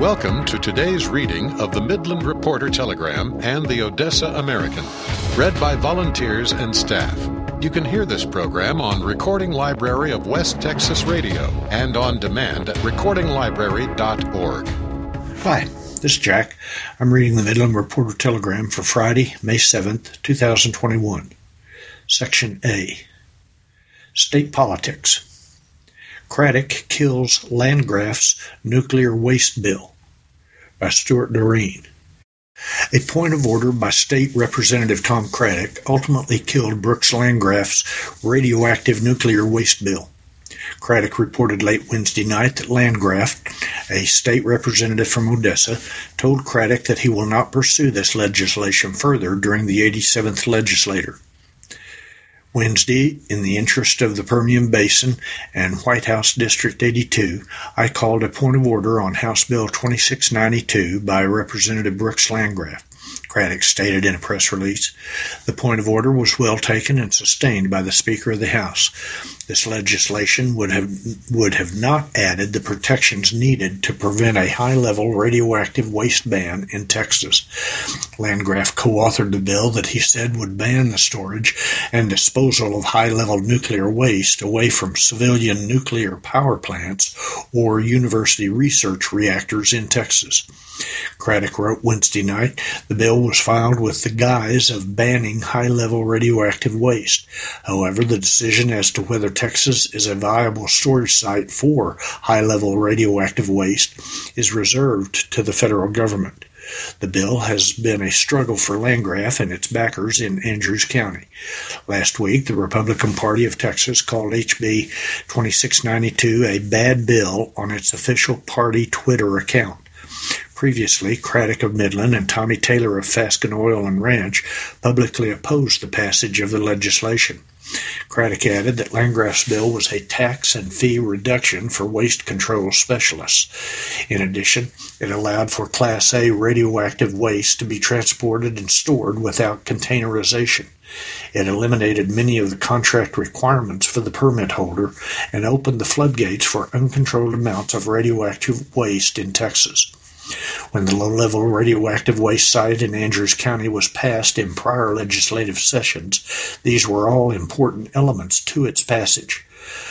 Welcome to today's reading of the Midland Reporter Telegram and the Odessa American, read by volunteers and staff. You can hear this program on Recording Library of West Texas Radio and on demand at recordinglibrary.org. Hi, this is Jack. I'm reading the Midland Reporter Telegram for Friday, May 7th, 2021. Section A. State Politics. Craddock kills Landgraf's nuclear waste bill, by Stuart Doreen. A point of order by State Representative Tom Craddock ultimately killed Brooks Landgraf's radioactive nuclear waste bill. Craddock reported late Wednesday night that Landgraf, a state representative from Odessa, told Craddock that he will not pursue this legislation further during the 87th legislature. Wednesday, in the interest of the Permian Basin and White House District 82, I called a point of order on House Bill 2692 by Representative Brooks Landgraf, Craddock stated in a press release. The point of order was well taken and sustained by the Speaker of the House. This legislation would have not added the protections needed to prevent a high-level radioactive waste ban in Texas. Landgraf co-authored the bill that he said would ban the storage and disposal of high-level nuclear waste away from civilian nuclear power plants or university research reactors in Texas. Craddock wrote Wednesday night, the bill was filed with the guise of banning high-level radioactive waste. However, the decision as to whether Texas is a viable storage site for high-level radioactive waste is reserved to the federal government. The bill has been a struggle for Landgraf and its backers in Andrews County. Last week, the Republican Party of Texas called HB 2692 a bad bill on its official party Twitter account. Previously, Craddock of Midland and Tommy Taylor of Fasken Oil and Ranch publicly opposed the passage of the legislation. Craddock added that Landgraf's bill was a tax and fee reduction for waste control specialists. In addition, it allowed for Class A radioactive waste to be transported and stored without containerization. It eliminated many of the contract requirements for the permit holder and opened the floodgates for uncontrolled amounts of radioactive waste in Texas. When the low-level radioactive waste site in Andrews County was passed in prior legislative sessions, these were all important elements to its passage.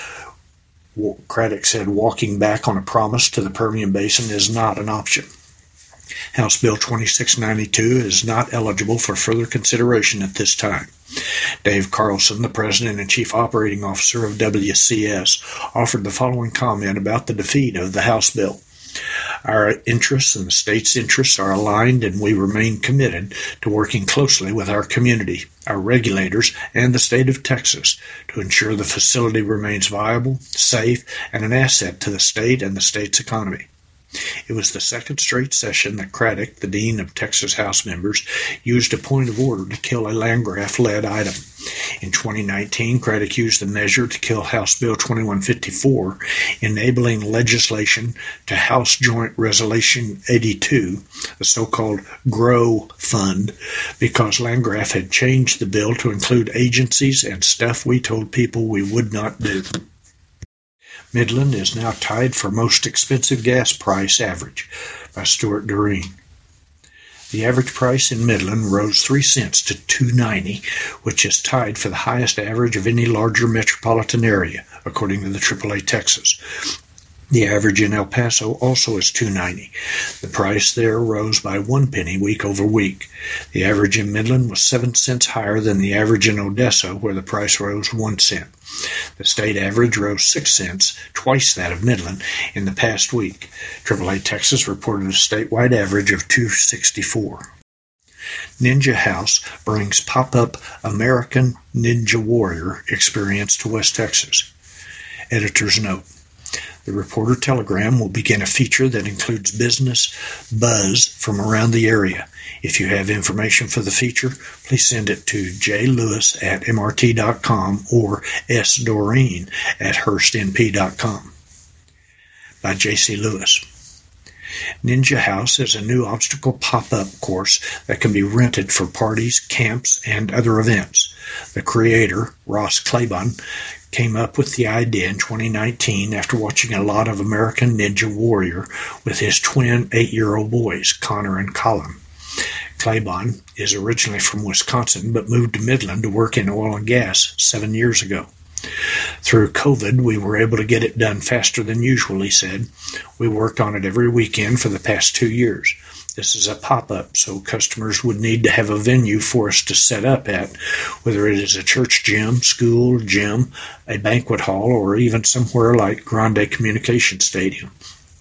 Craddock said walking back on a promise to the Permian Basin is not an option. House Bill 2692 is not eligible for further consideration at this time. Dave Carlson, the President and Chief Operating Officer of WCS, offered the following comment about the defeat of the House bill. Our interests and the state's interests are aligned, and we remain committed to working closely with our community, our regulators, and the state of Texas to ensure the facility remains viable, safe, and an asset to the state and the state's economy. It was the second straight session that Craddock, the Dean of Texas House members, used a point of order to kill a Landgraf-led item. In 2019, Craddock used the measure to kill House Bill 2154, enabling legislation to House Joint Resolution 82, the so-called GROW Fund, because Landgraf had changed the bill to include agencies and stuff we told people we would not do. Midland is now tied for most expensive gas price average, by Stuart Doreen. The average price in Midland rose 3 cents to $2.90, which is tied for the highest average of any larger metropolitan area, according to the AAA Texas. The average in El Paso also is $2.90. The price there rose by 1 penny week over week. The average in Midland was 7 cents higher than the average in Odessa, where the price rose 1 cent. The state average rose 6 cents, twice that of Midland, in the past week. AAA Texas reported a statewide average of $2.64. Ninja House brings pop-up American Ninja Warrior experience to West Texas. Editor's note. The Reporter Telegram will begin a feature that includes business buzz from around the area. If you have information for the feature, please send it to jlewis@mrt.com or sdoreen@hurstnp.com. By J.C. Lewis. Ninja House is a new obstacle pop-up course that can be rented for parties, camps, and other events. The creator, Ross Claiborne, came up with the idea in 2019 after watching a lot of American Ninja Warrior with his twin 8-year-old boys, Connor and Colin. Claiborne is originally from Wisconsin, but moved to Midland to work in oil and gas 7 years ago. Through COVID, we were able to get it done faster than usual, he said. We worked on it every weekend for the past 2 years. This is a pop-up, so customers would need to have a venue for us to set up at, whether it is a church gym, school gym, a banquet hall, or even somewhere like Grande Communication Stadium.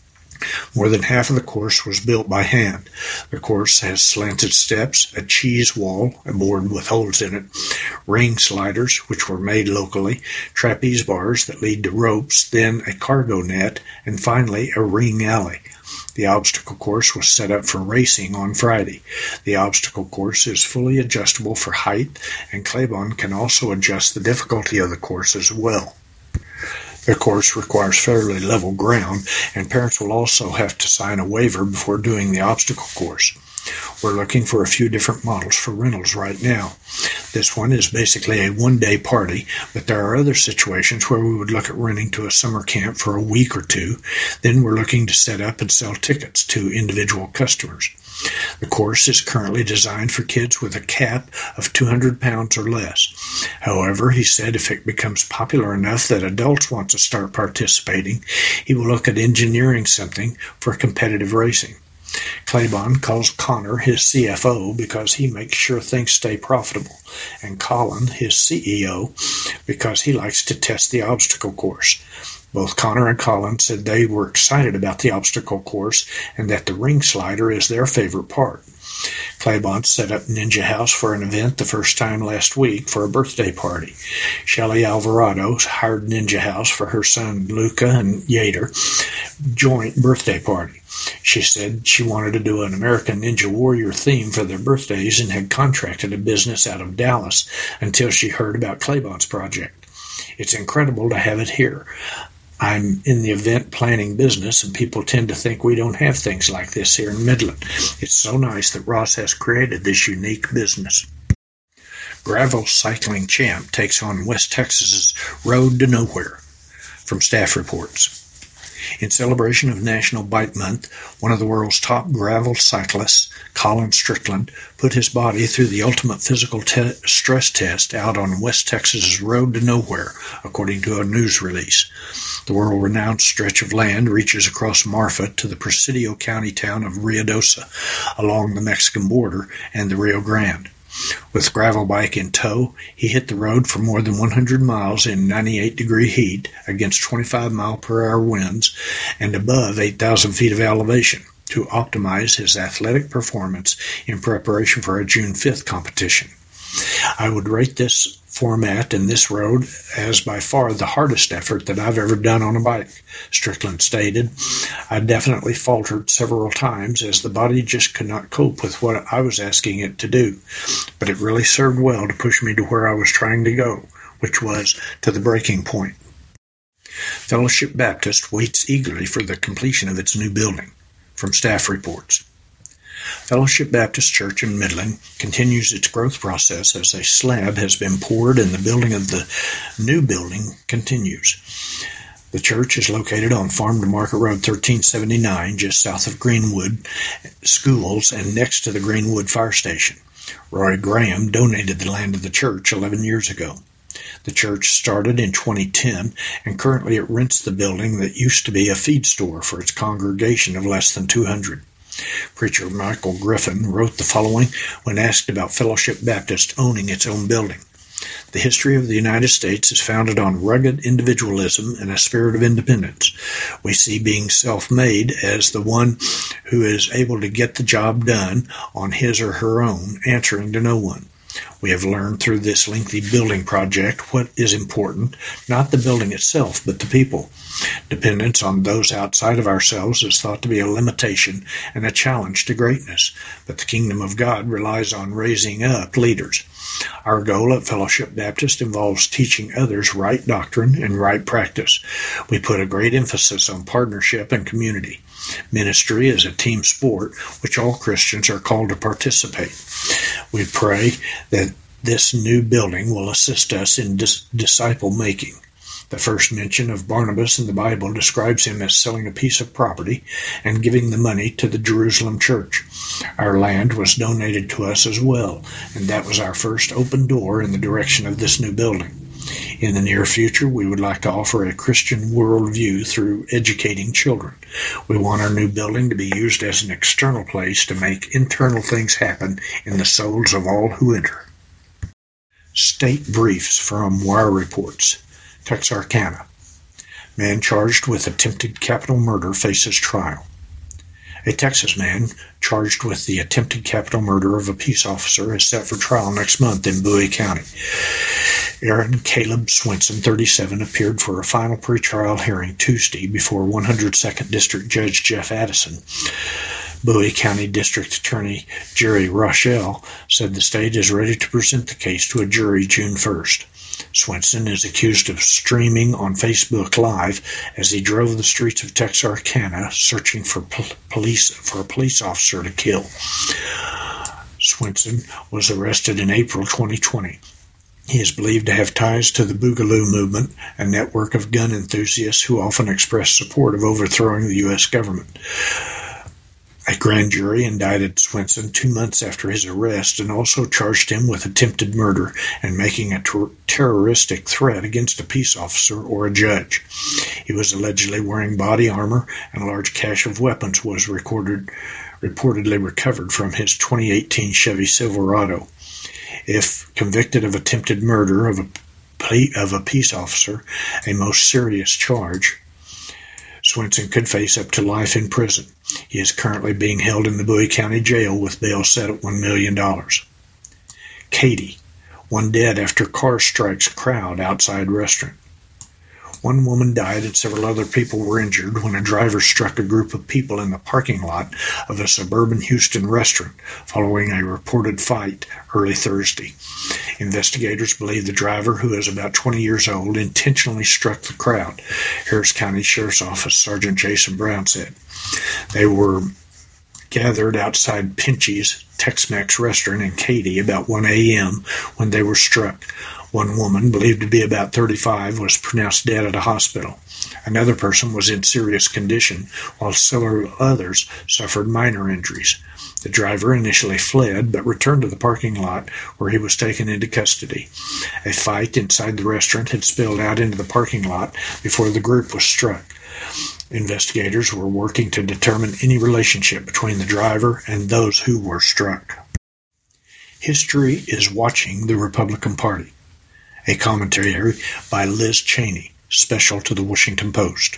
More than half of the course was built by hand. The course has slanted steps, a cheese wall, a board with holes in it, ring sliders, which were made locally, trapeze bars that lead to ropes, then a cargo net, and finally a ring alley. The obstacle course was set up for racing on Friday. The obstacle course is fully adjustable for height, and Claiborne can also adjust the difficulty of the course as well. The course requires fairly level ground, and parents will also have to sign a waiver before doing the obstacle course. We're looking for a few different models for rentals right now. This one is basically a one-day party, but there are other situations where we would look at renting to a summer camp for a week or two. Then we're looking to set up and sell tickets to individual customers. The course is currently designed for kids with a cap of 200 pounds or less. However, he said if it becomes popular enough that adults want to start participating, he will look at engineering something for competitive racing. Claiborne calls Connor his CFO because he makes sure things stay profitable, and Colin his CEO because he likes to test the obstacle course. Both Connor and Colin said they were excited about the obstacle course and that the ring slider is their favorite part. Claiborne set up Ninja House for an event the first time last week for a birthday party. Shelley Alvarado hired Ninja House for her son Luca and Yater joint birthday party. She said she wanted to do an American Ninja Warrior theme for their birthdays and had contracted a business out of Dallas until she heard about Claiborne's project. It's incredible to have it here. I'm in the event planning business, and people tend to think we don't have things like this here in Midland. It's so nice that Ross has created this unique business. Gravel Cycling Champ takes on West Texas's Road to Nowhere, from Staff Reports. In celebration of National Bike Month, one of the world's top gravel cyclists, Colin Strickland, put his body through the ultimate physical stress test out on West Texas's Road to Nowhere, according to a news release. The world-renowned stretch of land reaches across Marfa to the Presidio County town of Ruidoso, along the Mexican border and the Rio Grande. With gravel bike in tow, he hit the road for more than 100 miles in 98-degree heat against 25-mile-per-hour winds and above 8,000 feet of elevation to optimize his athletic performance in preparation for a June 5th competition. I would rate this format and this road as by far the hardest effort that I've ever done on a bike, Strickland stated. I definitely faltered several times as the body just could not cope with what I was asking it to do, but it really served well to push me to where I was trying to go, which was to the breaking point. Fellowship Baptist waits eagerly for the completion of its new building, from Staff Reports. Fellowship Baptist Church in Midland continues its growth process as a slab has been poured and the building of the new building continues. The church is located on Farm to Market Road 1379, just south of Greenwood Schools and next to the Greenwood Fire Station. Roy Graham donated the land of the church 11 years ago. The church started in 2010, and currently it rents the building that used to be a feed store for its congregation of less than 200. Preacher Michael Griffin wrote the following when asked about Fellowship Baptist owning its own building. The history of the United States is founded on rugged individualism and a spirit of independence. We see being self-made as the one who is able to get the job done on his or her own, answering to no one. We have learned through this lengthy building project what is important, not the building itself, but the people. Dependence on those outside of ourselves is thought to be a limitation and a challenge to greatness, but the kingdom of God relies on raising up leaders. Our goal at Fellowship Baptist involves teaching others right doctrine and right practice. We put a great emphasis on partnership and community. Ministry is a team sport which all Christians are called to participate. We pray that this new building will assist us in disciple making. The first mention of Barnabas in the Bible describes him as selling a piece of property and giving the money to the Jerusalem church. Our land was donated to us as well, and that was our first open door in the direction of this new building. In the near future, we would like to offer a Christian worldview through educating children. We want our new building to be used as an external place to make internal things happen in the souls of all who enter. State briefs from Wire Reports. Texarkana. Man charged with attempted capital murder faces trial. A Texas man charged with the attempted capital murder of a peace officer is set for trial next month in Bowie County. Aaron Caleb Swenson, 37, appeared for a final pretrial hearing Tuesday before 102nd District Judge Jeff Addison. Bowie County District Attorney Jerry Rochelle said the state is ready to present the case to a jury June 1st. Swenson is accused of streaming on Facebook Live as he drove the streets of Texarkana searching for a police officer to kill. Swenson was arrested in April 2020. He is believed to have ties to the Boogaloo movement, a network of gun enthusiasts who often express support of overthrowing the U.S. government. A grand jury indicted Swenson 2 months after his arrest and also charged him with attempted murder and making a terroristic threat against a peace officer or a judge. He was allegedly wearing body armor, and a large cache of weapons was reportedly recovered from his 2018 Chevy Silverado. If convicted of attempted murder of a peace officer, a most serious charge, Swenson could face up to life in prison. He is currently being held in the Bowie County Jail with bail set at $1 million. Katy. One dead after car strikes crowd outside restaurant. One woman died and several other people were injured when a driver struck a group of people in the parking lot of a suburban Houston restaurant following a reported fight early Thursday. Investigators believe the driver, who is about 20 years old, intentionally struck the crowd, Harris County Sheriff's Office Sergeant Jason Brown said. They were gathered outside Pinchy's Tex-Mex restaurant in Katy about 1 a.m. when they were struck. One woman, believed to be about 35, was pronounced dead at a hospital. Another person was in serious condition, while several others suffered minor injuries. The driver initially fled, but returned to the parking lot, where he was taken into custody. A fight inside the restaurant had spilled out into the parking lot before the group was struck. Investigators were working to determine any relationship between the driver and those who were struck. History is watching the Republican Party. A commentary by Liz Cheney, special to the Washington Post.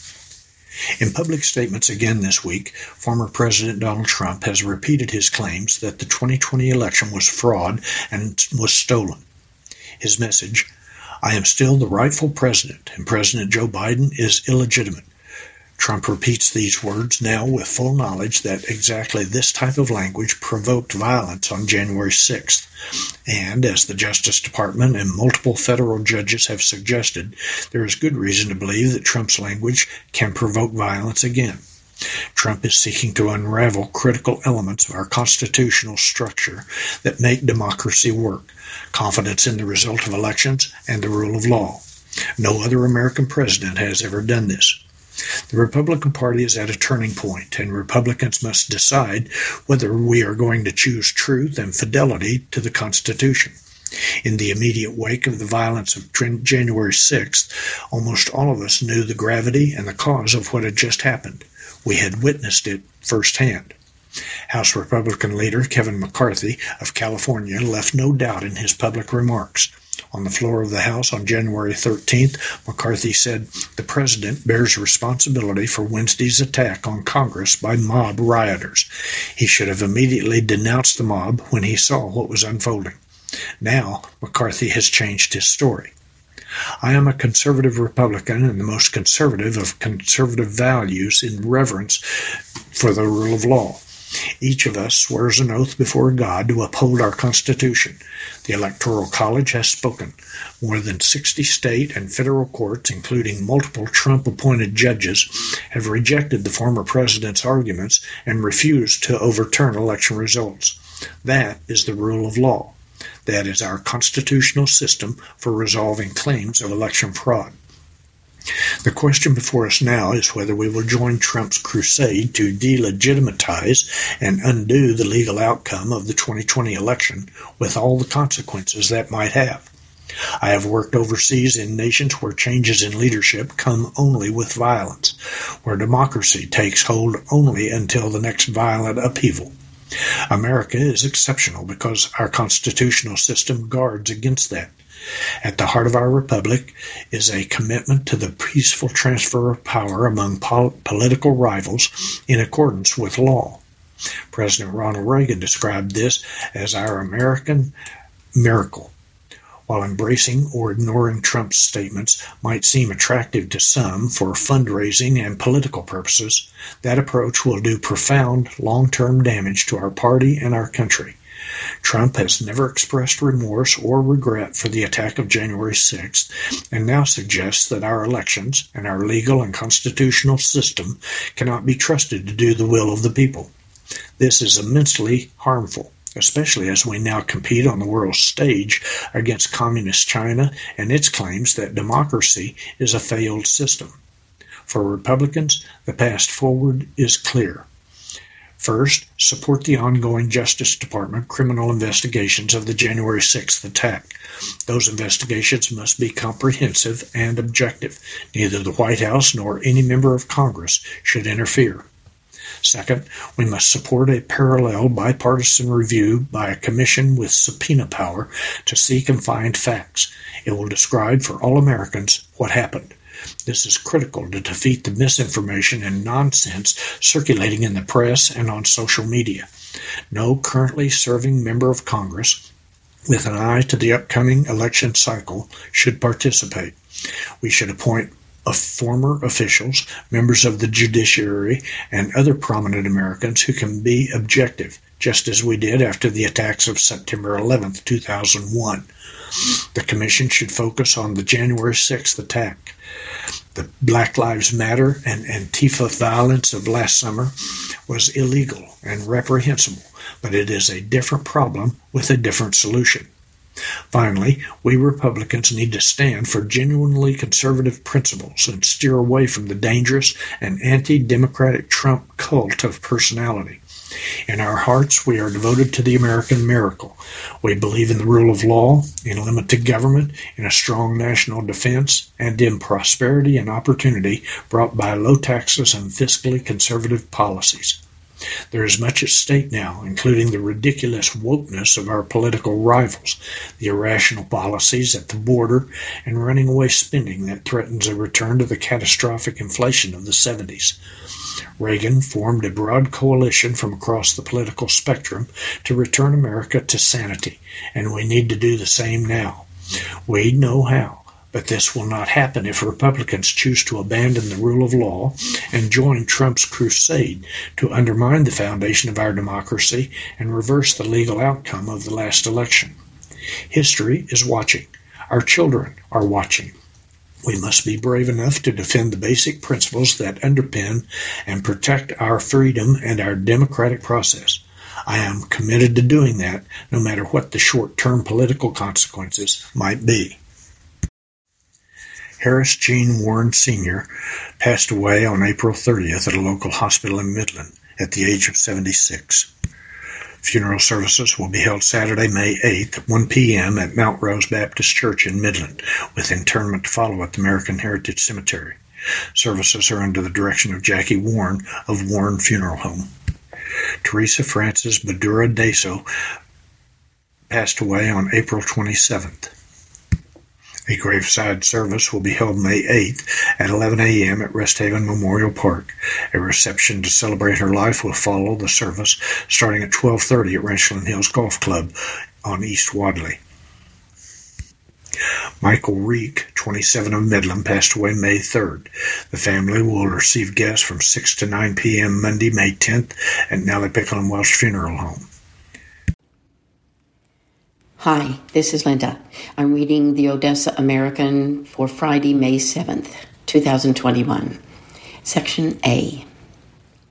In public statements again this week, former President Donald Trump has repeated his claims that the 2020 election was fraud and was stolen. His message, "I am still the rightful president, and President Joe Biden is illegitimate." Trump repeats these words now with full knowledge that exactly this type of language provoked violence on January 6th. And, as the Justice Department and multiple federal judges have suggested, there is good reason to believe that Trump's language can provoke violence again. Trump is seeking to unravel critical elements of our constitutional structure that make democracy work, confidence in the result of elections, and the rule of law. No other American president has ever done this. The Republican Party is at a turning point, and Republicans must decide whether we are going to choose truth and fidelity to the Constitution. In the immediate wake of the violence of January 6th, almost all of us knew the gravity and the cause of what had just happened. We had witnessed it firsthand. House Republican leader Kevin McCarthy of California left no doubt in his public remarks. On the floor of the House on January 13th, McCarthy said the president bears responsibility for Wednesday's attack on Congress by mob rioters. He should have immediately denounced the mob when he saw what was unfolding. Now, McCarthy has changed his story. "I am a conservative Republican and the most conservative of conservative values in reverence for the rule of law. Each of us swears an oath before God to uphold our Constitution. The Electoral College has spoken. More than 60 state and federal courts, including multiple Trump-appointed judges, have rejected the former president's arguments and refused to overturn election results. That is the rule of law. That is our constitutional system for resolving claims of election fraud. The question before us now is whether we will join Trump's crusade to delegitimize and undo the legal outcome of the 2020 election with all the consequences that might have. I have worked overseas in nations where changes in leadership come only with violence, where democracy takes hold only until the next violent upheaval. America is exceptional because our constitutional system guards against that. At the heart of our republic is a commitment to the peaceful transfer of power among political rivals in accordance with law. President Ronald Reagan described this as our American miracle. While embracing or ignoring Trump's statements might seem attractive to some for fundraising and political purposes, that approach will do profound long-term damage to our party and our country. Trump has never expressed remorse or regret for the attack of January 6th and now suggests that our elections and our legal and constitutional system cannot be trusted to do the will of the people. This is immensely harmful, especially as we now compete on the world stage against communist China and its claims that democracy is a failed system. For Republicans, the path forward is clear. First, support the ongoing Justice Department criminal investigations of the January 6th attack. Those investigations must be comprehensive and objective. Neither the White House nor any member of Congress should interfere. Second, we must support a parallel bipartisan review by a commission with subpoena power to seek and find facts. It will describe for all Americans what happened. This is critical to defeat the misinformation and nonsense circulating in the press and on social media. No currently serving member of Congress with an eye to the upcoming election cycle should participate. We should appoint former officials, members of the judiciary, and other prominent Americans who can be objective, just as we did after the attacks of September 11, 2001. The commission should focus on the January 6th attack. The Black Lives Matter and Antifa violence of last summer was illegal and reprehensible, but it is a different problem with a different solution. Finally, we Republicans need to stand for genuinely conservative principles and steer away from the dangerous and anti-democratic Trump cult of personality. In our hearts, we are devoted to the American miracle. We believe in the rule of law, in limited government, in a strong national defense, and in prosperity and opportunity brought by low taxes and fiscally conservative policies. There is much at stake now, including the ridiculous wokeness of our political rivals, the irrational policies at the border, and running away spending that threatens a return to the catastrophic inflation of the 70s. Reagan formed a broad coalition from across the political spectrum to return America to sanity, and we need to do the same now. We know how. But this will not happen if Republicans choose to abandon the rule of law and join Trump's crusade to undermine the foundation of our democracy and reverse the legal outcome of the last election. History is watching. Our children are watching. We must be brave enough to defend the basic principles that underpin and protect our freedom and our democratic process. I am committed to doing that, no matter what the short-term political consequences might be. Harris Gene Warren Sr. passed away on April 30th at a local hospital in Midland at the age of 76. Funeral services will be held Saturday, May 8th at 1 p.m. at Mount Rose Baptist Church in Midland, with interment to follow at the American Heritage Cemetery. Services are under the direction of Jackie Warren of Warren Funeral Home. Teresa Frances Badura Deso passed away on April 27th. A graveside service will be held May 8th at 11 a.m. at Rest Haven Memorial Park. A reception to celebrate her life will follow the service starting at 12:30 at Ranchland Hills Golf Club on East Wadley. Michael Reek, 27 of Midland, passed away May 3rd. The family will receive guests from 6 to 9 p.m. Monday, May 10th at Nellie Pickle and Welsh Funeral Home. Hi, this is Linda. I'm reading the Odessa American for Friday, May 7th, 2021. Section A.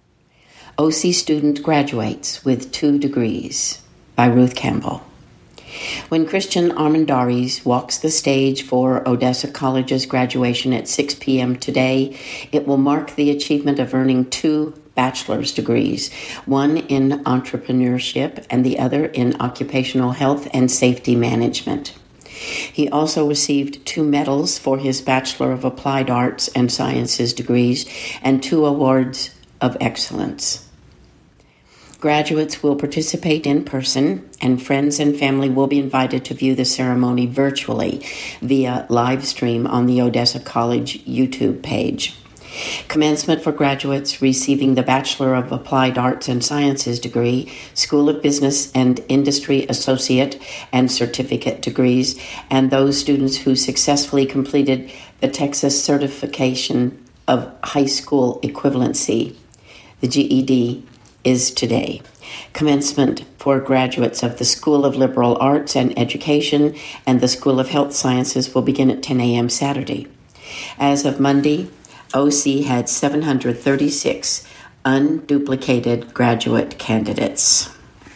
OC student graduates with 2 degrees by Ruth Campbell. When Christian Armendariz walks the stage for Odessa College's graduation at 6 p.m. today, it will mark the achievement of earning 2 bachelor's degrees, one in entrepreneurship and the other in occupational health and safety management. He also received 2 medals for his Bachelor of Applied Arts and Sciences degrees and 2 awards of excellence. Graduates will participate in person, and friends and family will be invited to view the ceremony virtually via live stream on the Odessa College YouTube page. Commencement for graduates receiving the Bachelor of Applied Arts and Sciences degree, School of Business and Industry Associate and Certificate degrees, and those students who successfully completed the Texas Certification of High School Equivalency, the GED, is today. Commencement for graduates of the School of Liberal Arts and Education and the School of Health Sciences will begin at 10 a.m. Saturday. As of Monday, OC had 736 unduplicated graduate candidates.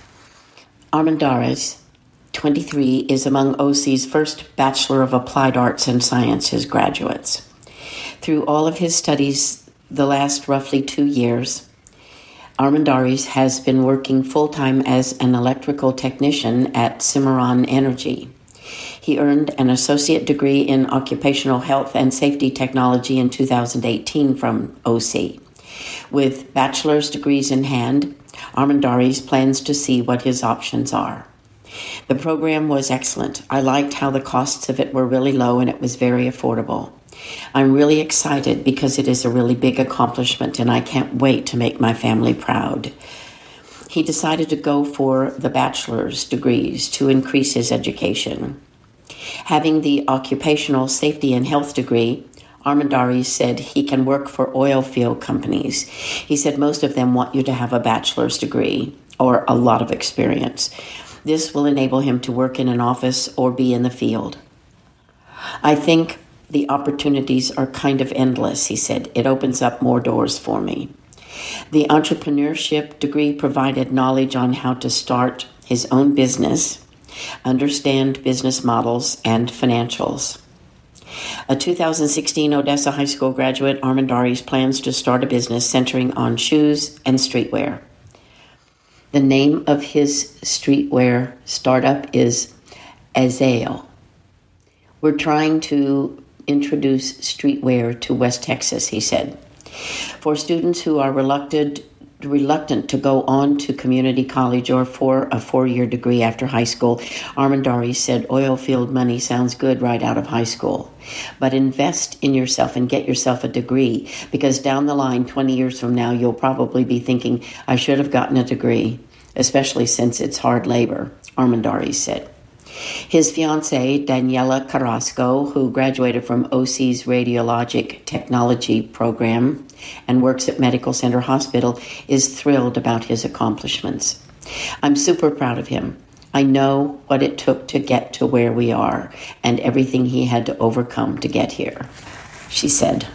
Armendariz, 23, is among OC's first Bachelor of Applied Arts and Sciences graduates. Through all of his studies the last roughly 2 years, Armendariz has been working full-time as an electrical technician at Cimarron Energy. He earned an associate degree in occupational health and safety technology in 2018 from OC. With bachelor's degrees in hand, Armendariz plans to see what his options are. The program was excellent. I liked how the costs of it were really low and it was very affordable. I'm really excited because it is a really big accomplishment and I can't wait to make my family proud. He decided to go for the bachelor's degrees to increase his education. Having the occupational safety and health degree, Armendariz said he can work for oil field companies. He said most of them want you to have a bachelor's degree or a lot of experience. This will enable him to work in an office or be in the field. I think the opportunities are kind of endless, he said. It opens up more doors for me. The entrepreneurship degree provided knowledge on how to start his own business, understand business models and financials. A 2016 Odessa High School graduate, Armendariz plans to start a business centering on shoes and streetwear. The name of his streetwear startup is Azael. We're trying to introduce streetwear to West Texas, he said. For students who are reluctant to go on to community college or for a 4-year degree after high school, Armendariz said oil field money sounds good right out of high school. But invest in yourself and get yourself a degree, because down the line, 20 years from now, you'll probably be thinking, I should have gotten a degree, especially since it's hard labor, Armendariz said. His fiancée, Daniela Carrasco, who graduated from OC's Radiologic Technology program and works at Medical Center Hospital, is thrilled about his accomplishments. I'm super proud of him. I know what it took to get to where we are and everything he had to overcome to get here, she said.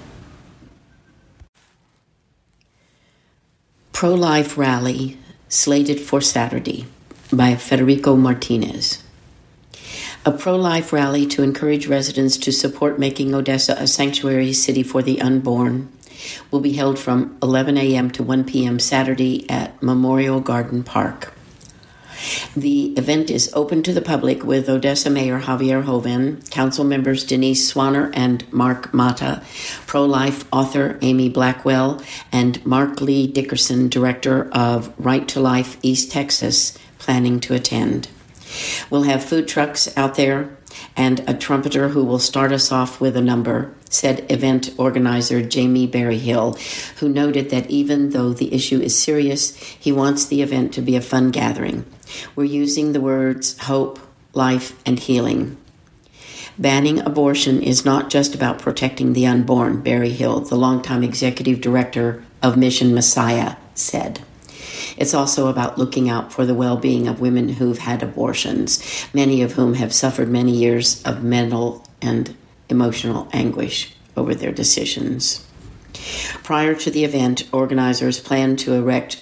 Pro-Life Rally slated for Saturday by Federico Martinez. A pro-life rally to encourage residents to support making Odessa a sanctuary city for the unborn will be held from 11 a.m. to 1 p.m. Saturday at Memorial Garden Park. The event is open to the public with Odessa Mayor Javier Joven, council members Denise Swanner and Mark Mata, pro-life author Amy Blackwell, and Mark Lee Dickerson, director of Right to Life East Texas, planning to attend. We'll have food trucks out there and a trumpeter who will start us off with a number, said event organizer Jamie Berryhill, who noted that even though the issue is serious, he wants the event to be a fun gathering. We're using the words hope, life, and healing. Banning abortion is not just about protecting the unborn, Berryhill, the longtime executive director of Mission Messiah, said. It's also about looking out for the well-being of women who've had abortions, many of whom have suffered many years of mental and emotional anguish over their decisions. Prior to the event, organizers plan to erect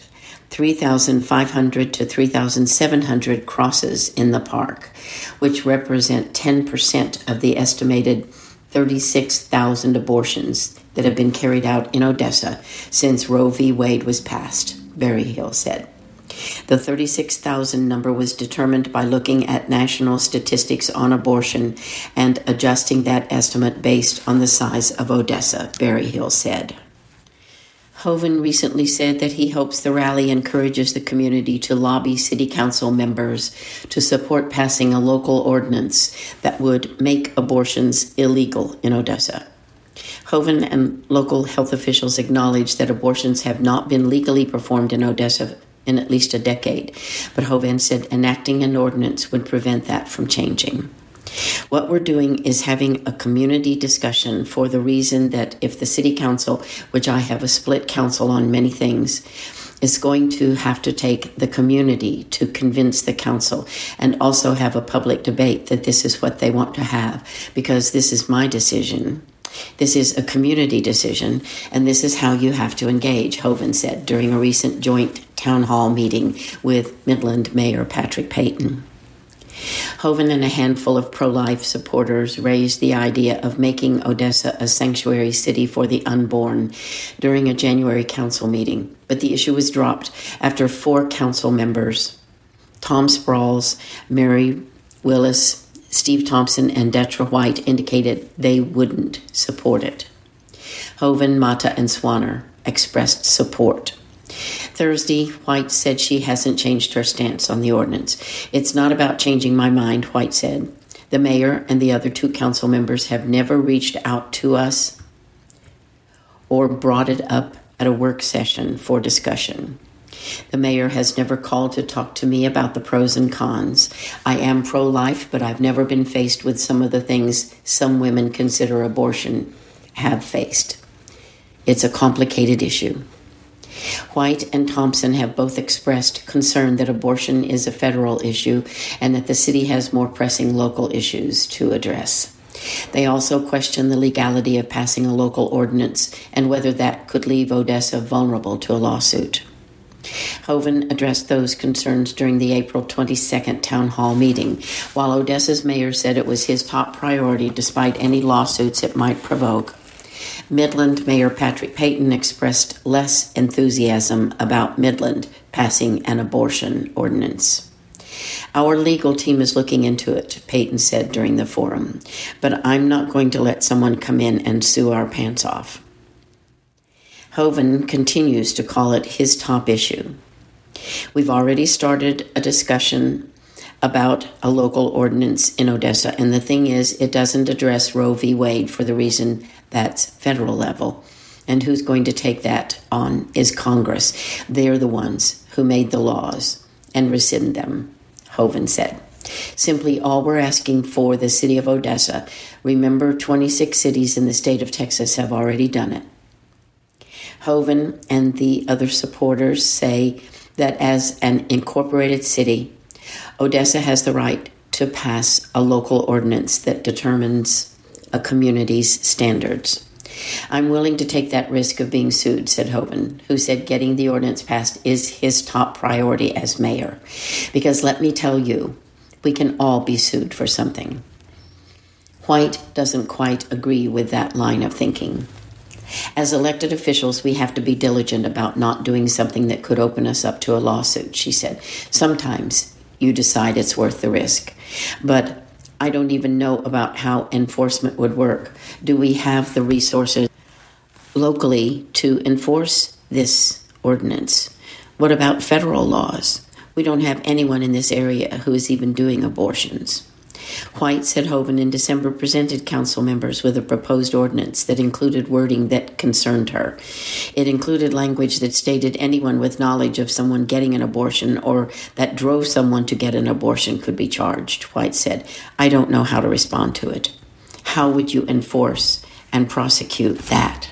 3,500 to 3,700 crosses in the park, which represent 10% of the estimated 36,000 abortions that have been carried out in Odessa since Roe v. Wade was passed, Berryhill said. The 36,000 number was determined by looking at national statistics on abortion and adjusting that estimate based on the size of Odessa, Berryhill said. Hoeven recently said that he hopes the rally encourages the community to lobby city council members to support passing a local ordinance that would make abortions illegal in Odessa. Hoeven and local health officials acknowledge that abortions have not been legally performed in Odessa in at least a decade, but Hoeven said enacting an ordinance would prevent that from changing. What we're doing is having a community discussion for the reason that if the city council, which I have a split council on many things, is going to have to take the community to convince the council and also have a public debate that this is what they want to have, because this is my decision. This is a community decision, and this is how you have to engage, Hoeven said during a recent joint town hall meeting with Midland Mayor Patrick Payton. Hoeven and a handful of pro-life supporters raised the idea of making Odessa a sanctuary city for the unborn during a January council meeting, but the issue was dropped after 4 council members, Tom Sprouls, Mary Willis, Steve Thompson, and Detra White, indicated they wouldn't support it. Hoeven, Mata, and Swanner expressed support. Thursday, White said she hasn't changed her stance on the ordinance. It's not about changing my mind, White said. The mayor and the other 2 council members have never reached out to us or brought it up at a work session for discussion. The mayor has never called to talk to me about the pros and cons. I am pro-life, but I've never been faced with some of the things some women consider abortion have faced. It's a complicated issue. White and Thompson have both expressed concern that abortion is a federal issue and that the city has more pressing local issues to address. They also question the legality of passing a local ordinance and whether that could leave Odessa vulnerable to a lawsuit. Hoeven addressed those concerns during the April 22nd town hall meeting, while Odessa's mayor said it was his top priority despite any lawsuits it might provoke. Midland Mayor Patrick Payton expressed less enthusiasm about Midland passing an abortion ordinance. Our legal team is looking into it, Payton said during the forum, but I'm not going to let someone come in and sue our pants off. Hoeven continues to call it his top issue. We've already started a discussion about a local ordinance in Odessa, and the thing is, it doesn't address Roe v. Wade for the reason that's federal level. And who's going to take that on is Congress. They're the ones who made the laws and rescind them, Hoeven said. Simply all we're asking for the city of Odessa, remember 26 cities in the state of Texas have already done it. Hoeven and the other supporters say that as an incorporated city, Odessa has the right to pass a local ordinance that determines a community's standards. I'm willing to take that risk of being sued, said Hoeven, who said getting the ordinance passed is his top priority as mayor. Because let me tell you, we can all be sued for something. White doesn't quite agree with that line of thinking. As elected officials, we have to be diligent about not doing something that could open us up to a lawsuit, she said. Sometimes you decide it's worth the risk. But I don't even know about how enforcement would work. Do we have the resources locally to enforce this ordinance? What about federal laws? We don't have anyone in this area who is even doing abortions. White said Hoeven in December presented council members with a proposed ordinance that included wording that concerned her. It included language that stated anyone with knowledge of someone getting an abortion or that drove someone to get an abortion could be charged. White said, I don't know how to respond to it. How would you enforce and prosecute that?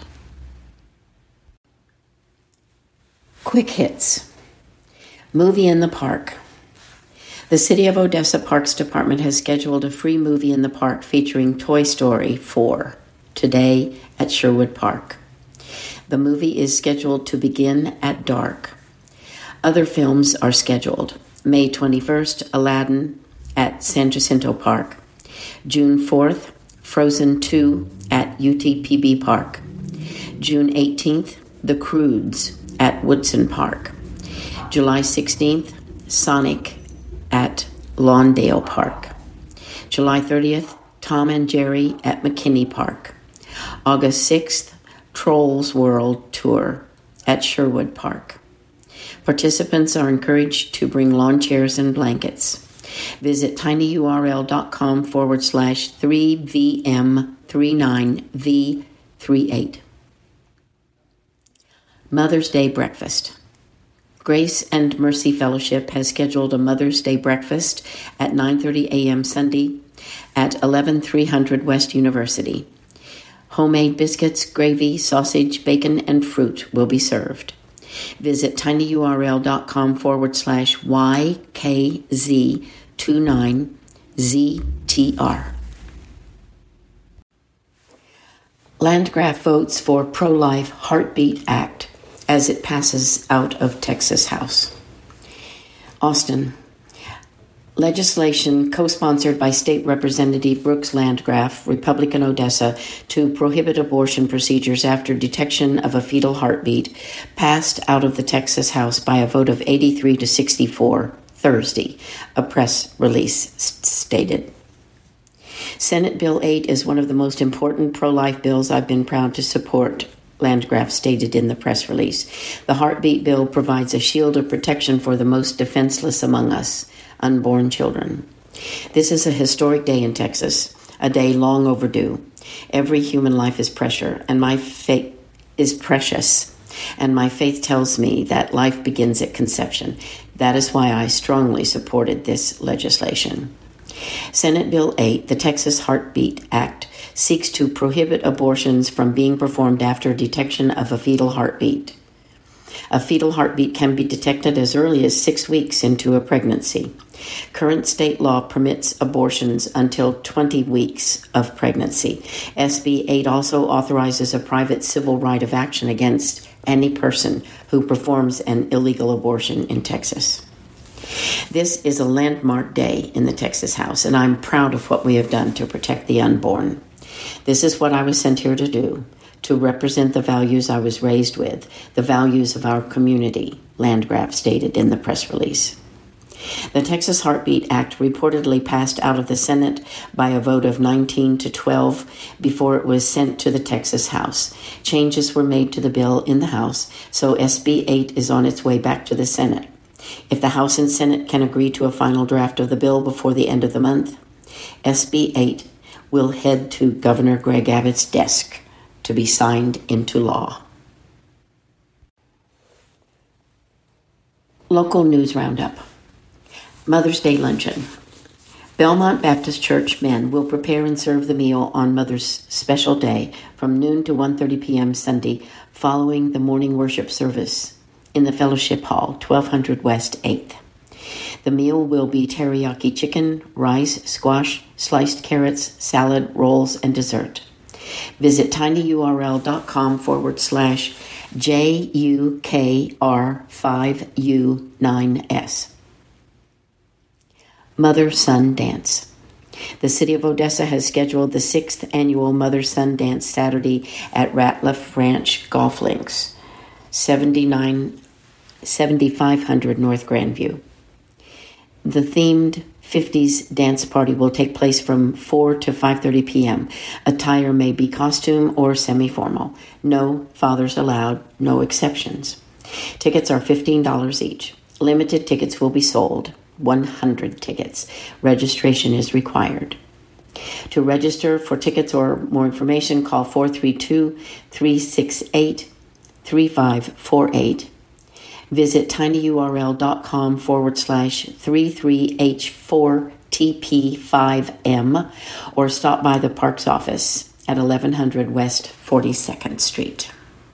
Quick hits. Movie in the park. The City of Odessa Parks Department has scheduled a free movie in the park featuring Toy Story 4 today at Sherwood Park. The movie is scheduled to begin at dark. Other films are scheduled. May 21st, Aladdin at San Jacinto Park. June 4th, Frozen 2 at UTPB Park. June 18th, The Croods at Woodson Park. July 16th, Sonic at Lawndale Park. July 30th, Tom and Jerry at McKinney Park. August 6th, Trolls World Tour at Sherwood Park. Participants are encouraged to bring lawn chairs and blankets. Visit tinyurl.com/3VM39V38. Mother's Day Breakfast. Grace and Mercy Fellowship has scheduled a Mother's Day breakfast at 9:30 a.m. Sunday at 11300 West University. Homemade biscuits, gravy, sausage, bacon, and fruit will be served. Visit tinyurl.com/YKZ29ZTR. Landgraf votes for pro-life Heartbeat Act as it passes out of Texas House. Austin. Legislation co-sponsored by State Representative Brooks Landgraf, Republican Odessa, to prohibit abortion procedures after detection of a fetal heartbeat passed out of the Texas House by a vote of 83 to 64 Thursday, a press release stated. Senate Bill 8 is one of the most important pro-life bills I've been proud to support, Landgraf stated in the press release. The heartbeat bill provides a shield of protection for the most defenseless among us, unborn children. This is a historic day in Texas, a day long overdue. Every human life is precious, and my faith tells me that life begins at conception. That is why I strongly supported this legislation. Senate Bill 8, the Texas Heartbeat Act, seeks to prohibit abortions from being performed after detection of a fetal heartbeat. A fetal heartbeat can be detected as early as 6 weeks into a pregnancy. Current state law permits abortions until 20 weeks of pregnancy. SB 8 also authorizes a private civil right of action against any person who performs an illegal abortion in Texas. This is a landmark day in the Texas House, and I'm proud of what we have done to protect the unborn. This is what I was sent here to do, to represent the values I was raised with, the values of our community, Landgraf stated in the press release. The Texas Heartbeat Act reportedly passed out of the Senate by a vote of 19 to 12 before it was sent to the Texas House. Changes were made to the bill in the House, so SB 8 is on its way back to the Senate. If the House and Senate can agree to a final draft of the bill before the end of the month, SB 8 will head to Governor Greg Abbott's desk to be signed into law. Local News Roundup. Mother's Day Luncheon. Belmont Baptist Church men will prepare and serve the meal on Mother's Special Day from noon to 1:30 p.m. Sunday following the morning worship service in the Fellowship Hall, 1200 West 8th. The meal will be teriyaki chicken, rice, squash, sliced carrots, salad, rolls, and dessert. Visit tinyurl.com/JUKR5U9S. Mother-Son Dance. The City of Odessa has scheduled the 6th annual Mother-Son Dance Saturday at Ratliff Ranch Golf Links, 7500 North Grandview. The themed 50s dance party will take place from 4 to 5:30 p.m. Attire may be costume or semi-formal. No fathers allowed, no exceptions. Tickets are $15 each. Limited tickets will be sold. 100 tickets. Registration is required. To register for tickets or more information, call 432-368-3548. Visit tinyurl.com/33H4TP5M or stop by the Parks office at 1100 West 42nd Street.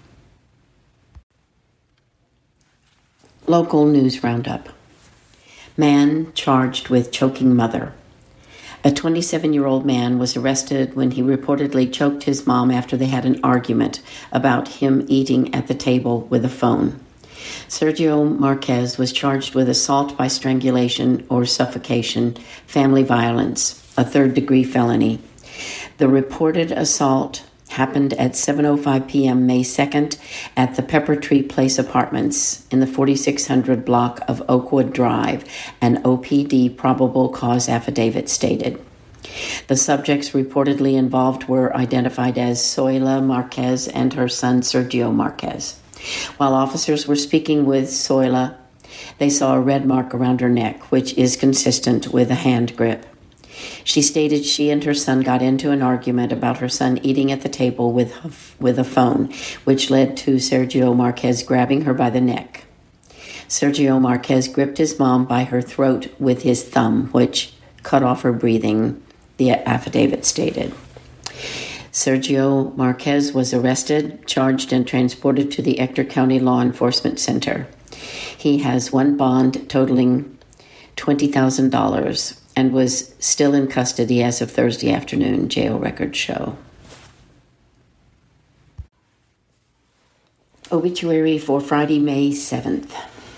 Local News Roundup. Man charged with choking mother. A 27-year-old man was arrested when he reportedly choked his mom after they had an argument about him eating at the table with a phone. Sergio Marquez was charged with assault by strangulation or suffocation, family violence, a third-degree felony. The reported assault happened at 7:05 p.m. May 2nd at the Pepper Tree Place Apartments in the 4600 block of Oakwood Drive, an OPD probable cause affidavit stated. The subjects reportedly involved were identified as Zoila Marquez and her son Sergio Marquez. While officers were speaking with Zoila, they saw a red mark around her neck, which is consistent with a hand grip. She stated she and her son got into an argument about her son eating at the table with a phone, which led to Sergio Marquez grabbing her by the neck. Sergio Marquez gripped his mom by her throat with his thumb, which cut off her breathing, the affidavit stated. Sergio Marquez was arrested, charged, and transported to the Ector County Law Enforcement Center. He has one bond totaling $20,000 and was still in custody as of Thursday afternoon, jail records show. Obituary for Friday, May 7th.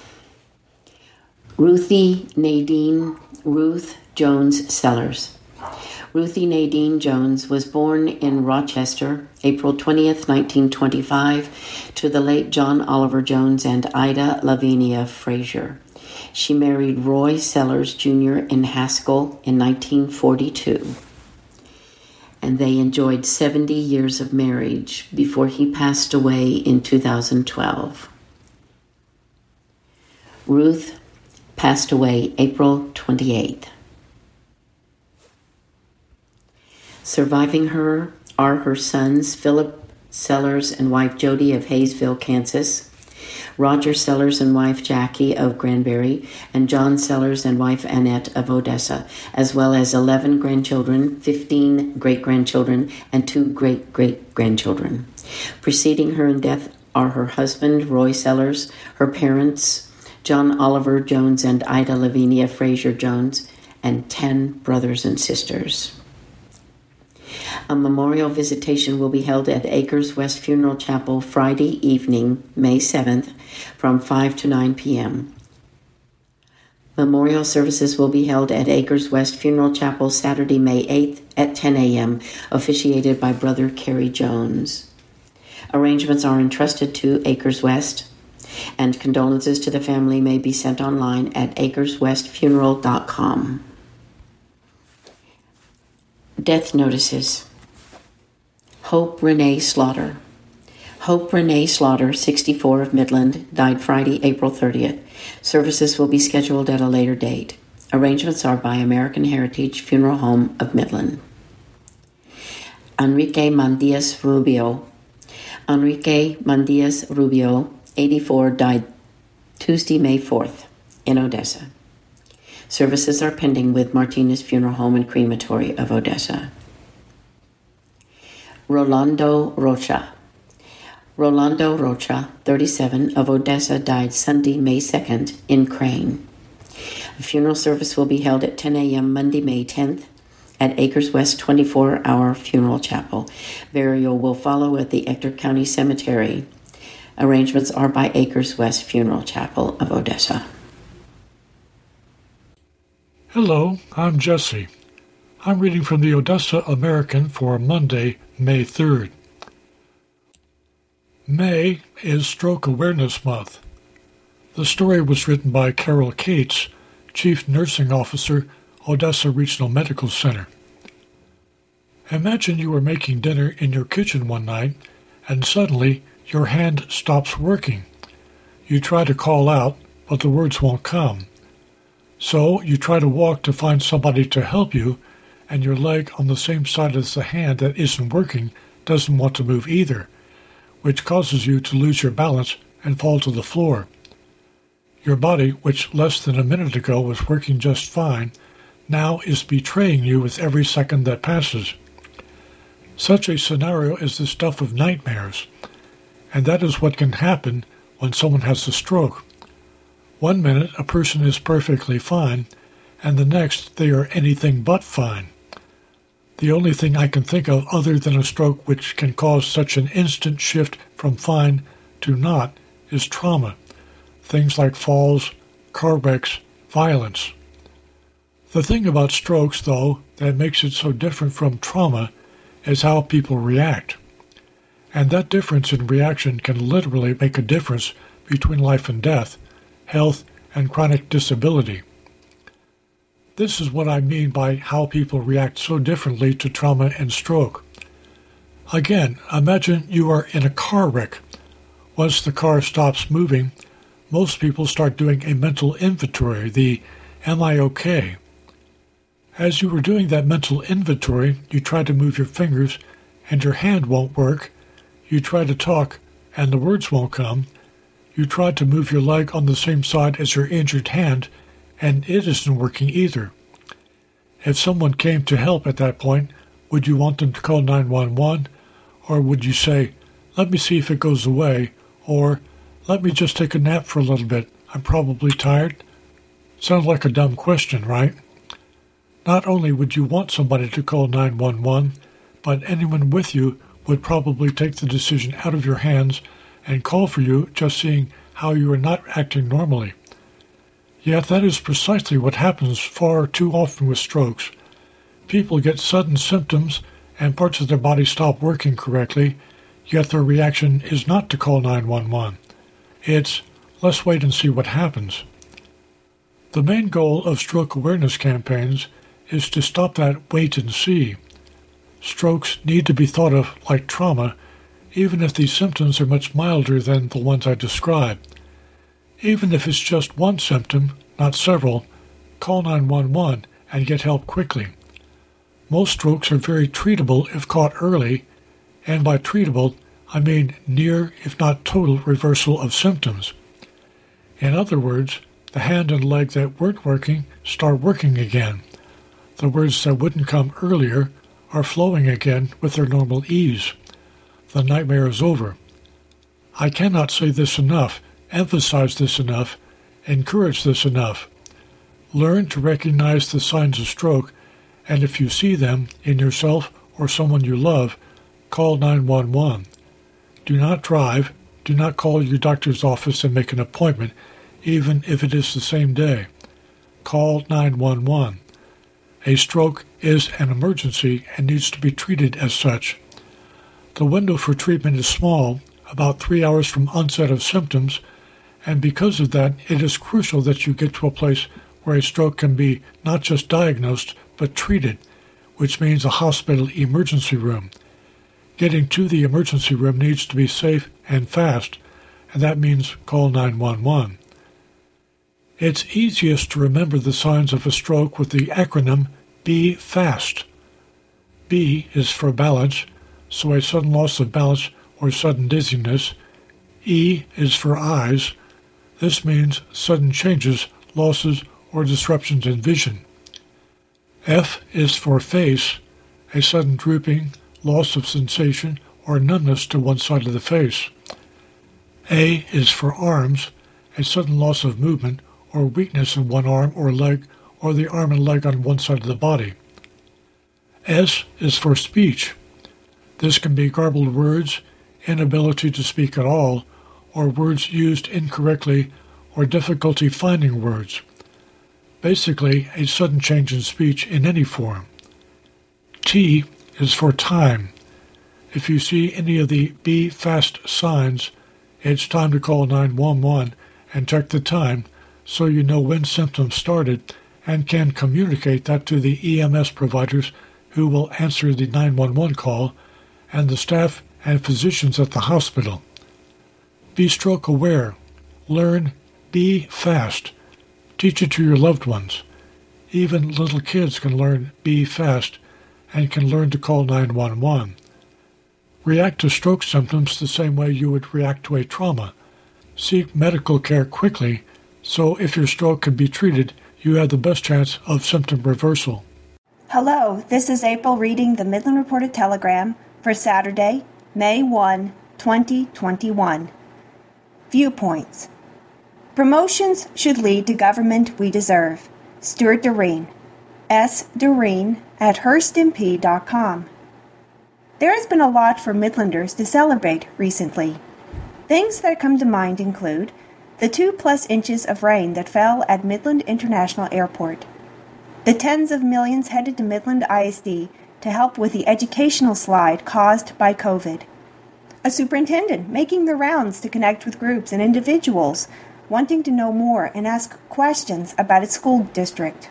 Ruthie Nadine Ruth Jones Sellers. Ruthie Nadine Jones was born in Rochester, April 20th, 1925, to the late John Oliver Jones and Ida Lavinia Frazier. She married Roy Sellers, Jr. in Haskell in 1942, and they enjoyed 70 years of marriage before he passed away in 2012. Ruth passed away April 28th. Surviving her are her sons Philip Sellers and wife Jody of Hayesville, Kansas, Roger Sellers and wife Jackie of Granbury, and John Sellers and wife Annette of Odessa, as well as 11 grandchildren, 15 great-grandchildren, and 2 great-great-grandchildren. Preceding her in death are her husband, Roy Sellers, her parents, John Oliver Jones and Ida Lavinia Frazier Jones, and 10 brothers and sisters. A memorial visitation will be held at Acres West Funeral Chapel Friday evening, May 7th, from 5 to 9 p.m. Memorial services will be held at Acres West Funeral Chapel Saturday, May 8th at 10 a.m., officiated by Brother Kerry Jones. Arrangements are entrusted to Acres West, and condolences to the family may be sent online at acreswestfuneral.com. Death notices. Hope Renee Slaughter. Hope Renee Slaughter, 64 of Midland, died Friday, April 30th. Services will be scheduled at a later date. Arrangements are by American Heritage Funeral Home of Midland. Enrique Mandias Rubio. Enrique Mandias Rubio, 84, died Tuesday, May 4th, in Odessa. Services are pending with Martinez Funeral Home and Crematory of Odessa. Rolando Rocha. Rolando Rocha, 37, of Odessa, died Sunday, May 2nd, in Crane. A funeral service will be held at 10 a.m. Monday, May 10th, at Acres West 24-hour Funeral Chapel. Burial will follow at the Ector County Cemetery. Arrangements are by Acres West Funeral Chapel of Odessa. Hello, I'm Jesse. I'm reading from the Odessa American for Monday, May 3rd. May is Stroke Awareness Month. The story was written by Carol Cates, Chief Nursing Officer, Odessa Regional Medical Center. Imagine you were making dinner in your kitchen one night, and suddenly your hand stops working. You try to call out, but the words won't come. So you try to walk to find somebody to help you, and your leg on the same side as the hand that isn't working doesn't want to move either, which causes you to lose your balance and fall to the floor. Your body, which less than a minute ago was working just fine, now is betraying you with every second that passes. Such a scenario is the stuff of nightmares, and that is what can happen when someone has a stroke. One minute a person is perfectly fine, and the next they are anything but fine. The only thing I can think of other than a stroke which can cause such an instant shift from fine to not is trauma, things like falls, car wrecks, violence. The thing about strokes, though, that makes it so different from trauma is how people react. And that difference in reaction can literally make a difference between life and death, health and chronic disability. This is what I mean by how people react so differently to trauma and stroke. Again, imagine you are in a car wreck. Once the car stops moving, most people start doing a mental inventory, the "Am I okay?" As you are doing that mental inventory, you try to move your fingers and your hand won't work. You try to talk and the words won't come. You try to move your leg on the same side as your injured hand and it isn't working either. If someone came to help at that point, would you want them to call 911? Or would you say, "Let me see if it goes away," or "Let me just take a nap for a little bit, I'm probably tired"? Sounds like a dumb question, right? Not only would you want somebody to call 911, but anyone with you would probably take the decision out of your hands and call for you just seeing how you are not acting normally. Yet that is precisely what happens far too often with strokes. People get sudden symptoms and parts of their body stop working correctly, yet their reaction is not to call 911. It's, "Let's wait and see what happens." The main goal of stroke awareness campaigns is to stop that wait and see. Strokes need to be thought of like trauma, even if these symptoms are much milder than the ones I described. Even if it's just one symptom, not several, call 911 and get help quickly. Most strokes are very treatable if caught early, and by treatable, I mean near, if not total, reversal of symptoms. In other words, the hand and leg that weren't working start working again. The words that wouldn't come earlier are flowing again with their normal ease. The nightmare is over. I cannot say this enough, emphasize this enough, encourage this enough. Learn to recognize the signs of stroke, and if you see them in yourself or someone you love, call 911. Do not drive. Do not call your doctor's office and make an appointment, even if it is the same day. Call 911. A stroke is an emergency and needs to be treated as such. The window for treatment is small, about 3 hours from onset of symptoms, and because of that, it is crucial that you get to a place where a stroke can be not just diagnosed, but treated, which means a hospital emergency room. Getting to the emergency room needs to be safe and fast, and that means call 911. It's easiest to remember the signs of a stroke with the acronym B FAST. B is for balance, so a sudden loss of balance or sudden dizziness. E is for eyes. This means sudden changes, losses, or disruptions in vision. F is for face, a sudden drooping, loss of sensation, or numbness to one side of the face. A is for arms, a sudden loss of movement or weakness in one arm or leg, or the arm and leg on one side of the body. S is for speech. This can be garbled words, inability to speak at all, or words used incorrectly, or difficulty finding words. Basically, a sudden change in speech in any form. T is for time. If you see any of the Be Fast signs, it's time to call 911 and check the time so you know when symptoms started and can communicate that to the EMS providers who will answer the 911 call and the staff and physicians at the hospital. Be stroke aware. Learn Be Fast. Teach it to your loved ones. Even little kids can learn Be Fast and can learn to call 911. React to stroke symptoms the same way you would react to a trauma. Seek medical care quickly, so if your stroke can be treated, you have the best chance of symptom reversal. Hello, this is April reading the Midland Reporter-Telegram for Saturday, May 1, 2021. Viewpoints. Promotions should lead to government we deserve. Stuart Doreen. S. Doreen at HearstMP.com. There has been a lot for Midlanders to celebrate recently. Things that come to mind include the 2+ inches of rain that fell at Midland International Airport, the tens of millions headed to Midland ISD to help with the educational slide caused by COVID, a superintendent making the rounds to connect with groups and individuals wanting to know more and ask questions about its school district,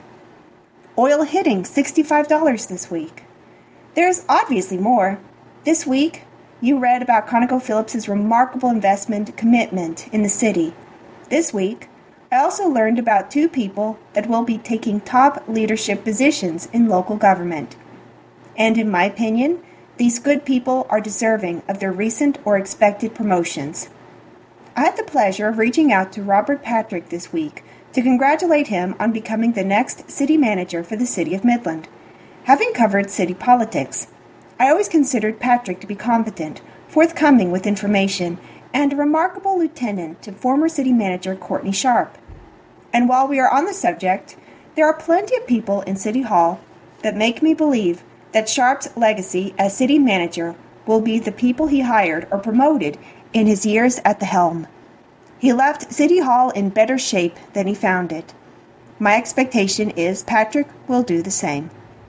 oil hitting $65 this week. There's obviously more. This week, you read about ConocoPhillips' remarkable investment commitment in the city. This week, I also learned about 2 people that will be taking top leadership positions in local government. And in my opinion, these good people are deserving of their recent or expected promotions. I had the pleasure of reaching out to Robert Patrick this week to congratulate him on becoming the next city manager for the city of Midland. Having covered city politics, I always considered Patrick to be competent, forthcoming with information, and a remarkable lieutenant to former city manager Courtney Sharp. And while we are on the subject, there are plenty of people in City Hall that make me believe that Sharp's legacy as city manager will be the people he hired or promoted in his years at the helm. He left City Hall in better shape than he found it. My expectation is Patrick will do the same.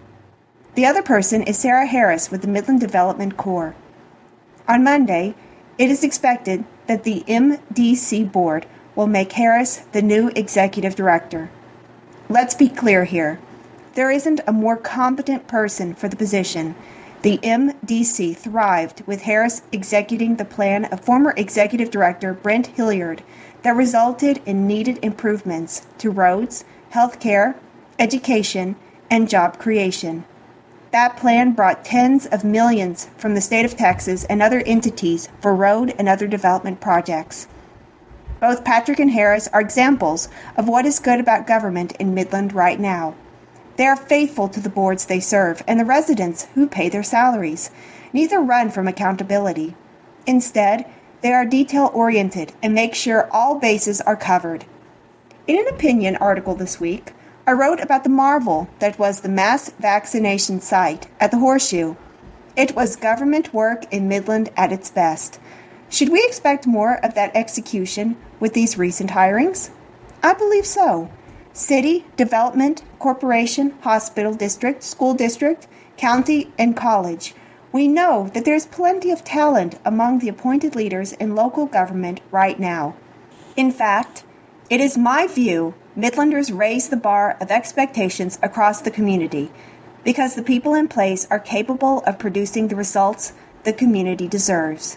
The other person is Sarah Harris with the Midland Development Corps. On Monday, it is expected that the MDC board will make Harris the new executive director. Let's be clear here. There isn't a more competent person for the position. The MDC thrived with Harris executing the plan of former executive director Brent Hilliard that resulted in needed improvements to roads, healthcare, education, and job creation. That plan brought tens of millions from the state of Texas and other entities for road and other development projects. Both Patrick and Harris are examples of what is good about government in Midland right now. They are faithful to the boards they serve and the residents who pay their salaries. Neither run from accountability. Instead, they are detail-oriented and make sure all bases are covered. In an opinion article this week, I wrote about the marvel that was the mass vaccination site at the Horseshoe. It was government work in Midland at its best. Should we expect more of that execution with these recent hirings? I believe so. City, development, corporation, hospital district, school district, county, and college. We know that there's plenty of talent among the appointed leaders in local government right now. In fact, it is my view Midlanders raise the bar of expectations across the community because the people in place are capable of producing the results the community deserves.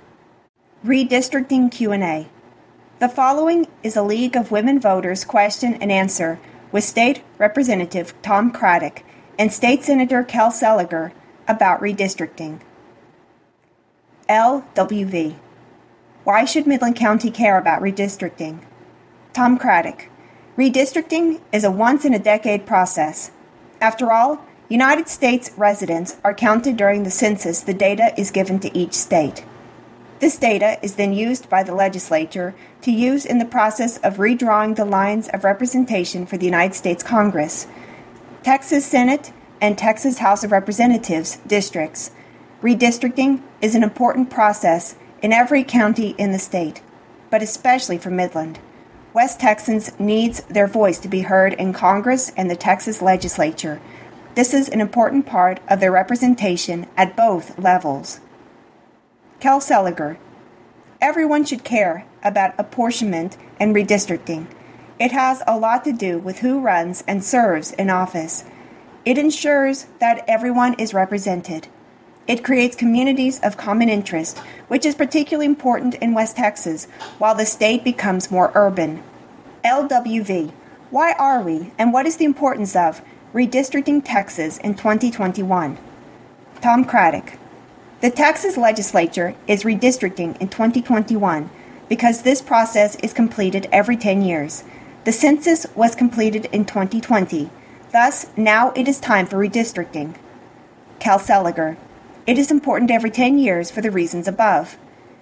Redistricting Q&A. The following is a League of Women Voters question and answer with State Representative Tom Craddock and State Senator Kel Seliger about redistricting. LWV. Why should Midland County care about redistricting? Tom Craddock. Redistricting is a once-in-a-decade process. After all, United States residents are counted during the census. The data is given to each state. This data is then used by the legislature to use in the process of redrawing the lines of representation for the United States Congress, Texas Senate, and Texas House of Representatives districts. Redistricting is an important process in every county in the state, but especially for Midland. West Texans needs their voice to be heard in Congress and the Texas legislature. This is an important part of their representation at both levels. Kel Seliger. Everyone should care about apportionment and redistricting. It has a lot to do with who runs and serves in office. It ensures that everyone is represented. It creates communities of common interest, which is particularly important in West Texas, while the state becomes more urban. LWV. Why are we, and what is the importance of, redistricting Texas in 2021? Tom Craddock. The Texas legislature is redistricting in 2021 because this process is completed every 10 years. The census was completed in 2020. Thus, now it is time for redistricting. Kel Seliger. It is important every 10 years for the reasons above.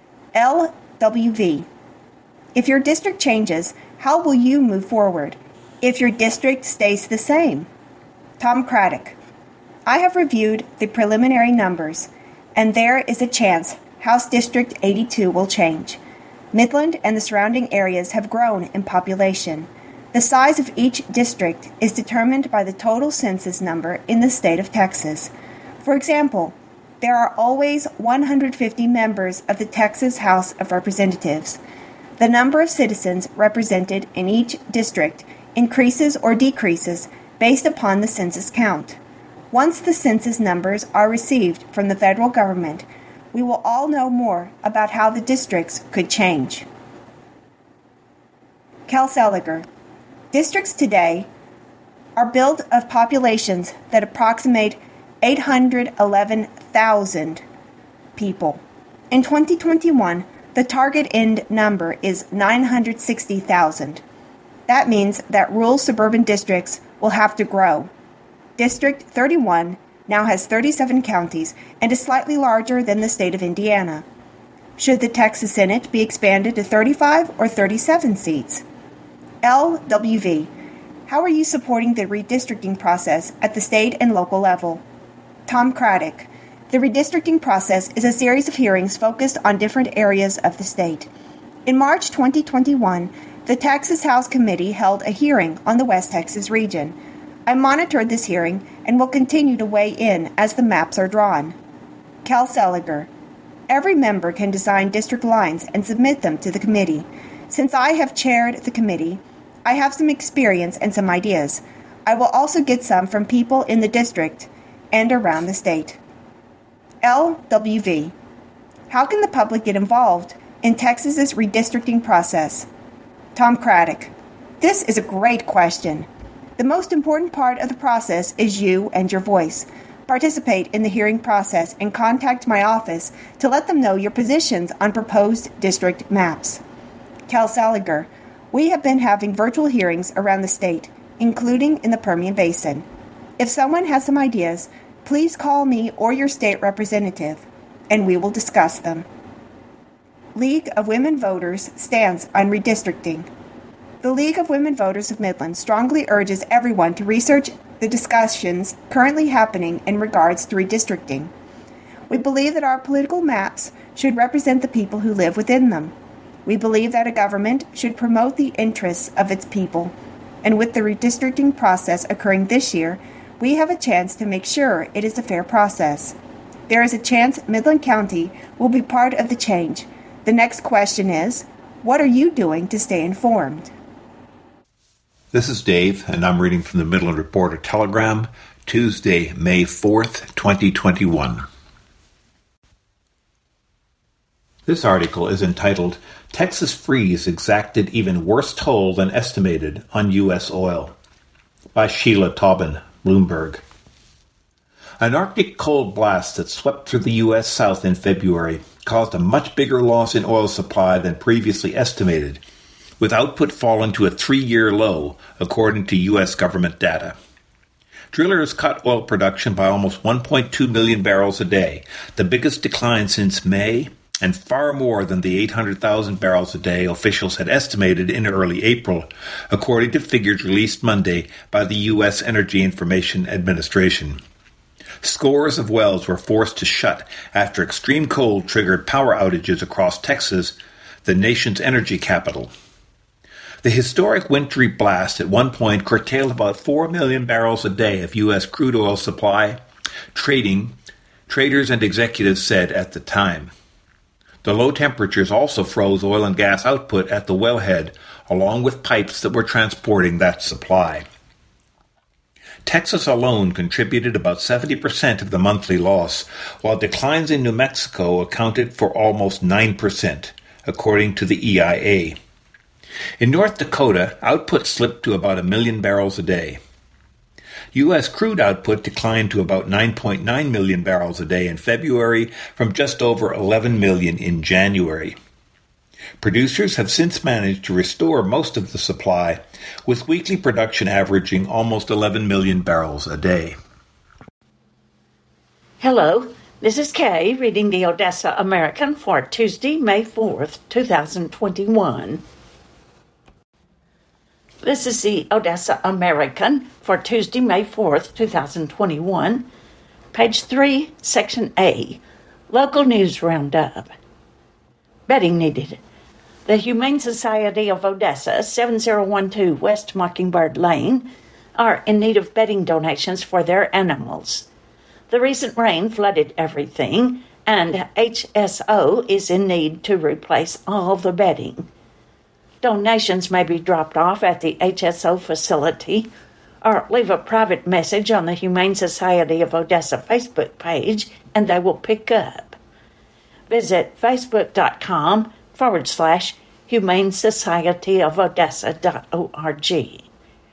LWV. If your district changes, how will you move forward? If your district stays the same? Tom Craddock. I have reviewed the preliminary numbers, and there is a chance House District 82 will change. Midland and the surrounding areas have grown in population. The size of each district is determined by the total census number in the state of Texas. For example, there are always 150 members of the Texas House of Representatives. The number of citizens represented in each district increases or decreases based upon the census count. Once the census numbers are received from the federal government, we will all know more about how the districts could change. Cal Seliger. Districts today are built of populations that approximate 811,000 people. In 2021, the target end number is 960,000. That means that rural suburban districts will have to grow. District 31 now has 37 counties and is slightly larger than the state of Indiana. Should the Texas Senate be expanded to 35 or 37 seats? LWV, how are you supporting the redistricting process at the state and local level? Tom Craddock, the redistricting process is a series of hearings focused on different areas of the state. In March 2021, the Texas House Committee held a hearing on the West Texas region. I monitored this hearing and will continue to weigh in as the maps are drawn. Cal Seliger, every member can design district lines and submit them to the committee. Since I have chaired the committee, I have some experience and some ideas. I will also get some from people in the district and around the state. LWV, how can the public get involved in Texas's redistricting process? Tom Craddock, this is a great question. The most important part of the process is you and your voice. Participate in the hearing process and contact my office to let them know your positions on proposed district maps. Cal Seliger, we have been having virtual hearings around the state, including in the Permian Basin. If someone has some ideas, please call me or your state representative, and we will discuss them. League of Women Voters stands on redistricting. The League of Women Voters of Midland strongly urges everyone to research the discussions currently happening in regards to redistricting. We believe that our political maps should represent the people who live within them. We believe that a government should promote the interests of its people, and with the redistricting process occurring this year, we have a chance to make sure it is a fair process. There is a chance Midland County will be part of the change. The next question is, what are you doing to stay informed? This is Dave, and I'm reading from the Midland Reporter Telegram, Tuesday, May 4th, 2021. This article is entitled, Texas Freeze Exacted Even Worse Toll Than Estimated on U.S. Oil, by Sheila Taubin, Bloomberg. An Arctic cold blast that swept through the U.S. South in February caused a much bigger loss in oil supply than previously estimated, with output falling to a 3-year low, according to U.S. government data. Drillers cut oil production by almost 1.2 million barrels a day, the biggest decline since May, and far more than the 800,000 barrels a day officials had estimated in early April, according to figures released Monday by the U.S. Energy Information Administration. Scores of wells were forced to shut after extreme cold triggered power outages across Texas, the nation's energy capital. The historic wintry blast at one point curtailed about 4 million barrels a day of U.S. crude oil supply, traders and executives said at the time. The low temperatures also froze oil and gas output at the wellhead, along with pipes that were transporting that supply. Texas alone contributed about 70% of the monthly loss, while declines in New Mexico accounted for almost 9%, according to the EIA. In North Dakota, output slipped to about 1 million barrels a day. U.S. crude output declined to about 9.9 million barrels a day in February from just over 11 million in January. Producers have since managed to restore most of the supply, with weekly production averaging almost 11 million barrels a day. Hello, this is Kay reading the Odessa American for Tuesday, May 4th, 2021. This is the Odessa American for Tuesday, May 4th, 2021. Page 3, Section A, Local News Roundup. Bedding needed. The Humane Society of Odessa, 7012 West Mockingbird Lane, are in need of bedding donations for their animals. The recent rain flooded everything, and HSO is in need to replace all the bedding. Donations may be dropped off at the HSO facility or leave a private message on the Humane Society of Odessa Facebook page, and they will pick up. Visit facebook.com/Humane Society of Odessa.org.